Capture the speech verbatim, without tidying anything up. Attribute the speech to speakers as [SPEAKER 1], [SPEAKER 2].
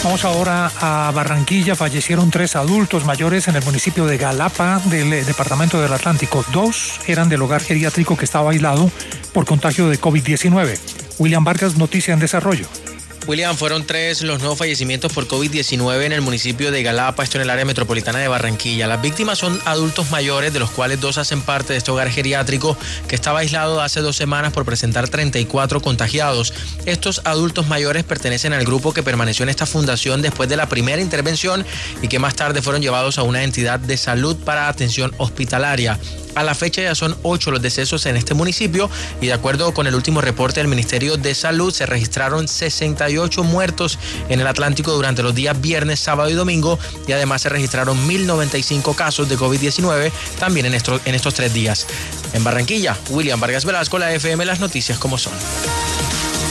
[SPEAKER 1] Vamos ahora a Barranquilla. Fallecieron tres adultos mayores en el municipio de Galapa, del eh, departamento del Atlántico. Dos eran del hogar geriátrico que estaba aislado por contagio de COVID diecinueve. William Vargas, noticia en desarrollo.
[SPEAKER 2] William, fueron tres los nuevos fallecimientos por COVID diecinueve en el municipio de Galapa, esto en el área metropolitana de Barranquilla. Las víctimas son adultos mayores, de los cuales dos hacen parte de este hogar geriátrico que estaba aislado hace dos semanas por presentar treinta y cuatro contagiados. Estos adultos mayores pertenecen al grupo que permaneció en esta fundación después de la primera intervención y que más tarde fueron llevados a una entidad de salud para atención hospitalaria. A la fecha ya son ocho los decesos en este municipio y de acuerdo con el último reporte del Ministerio de Salud se registraron sesenta y ocho muertos en el Atlántico durante los días viernes, sábado y domingo, y además se registraron mil noventa y cinco casos de COVID diecinueve también en estos, en estos tres días. En Barranquilla, William Vargas Velasco, la F M, las noticias como son.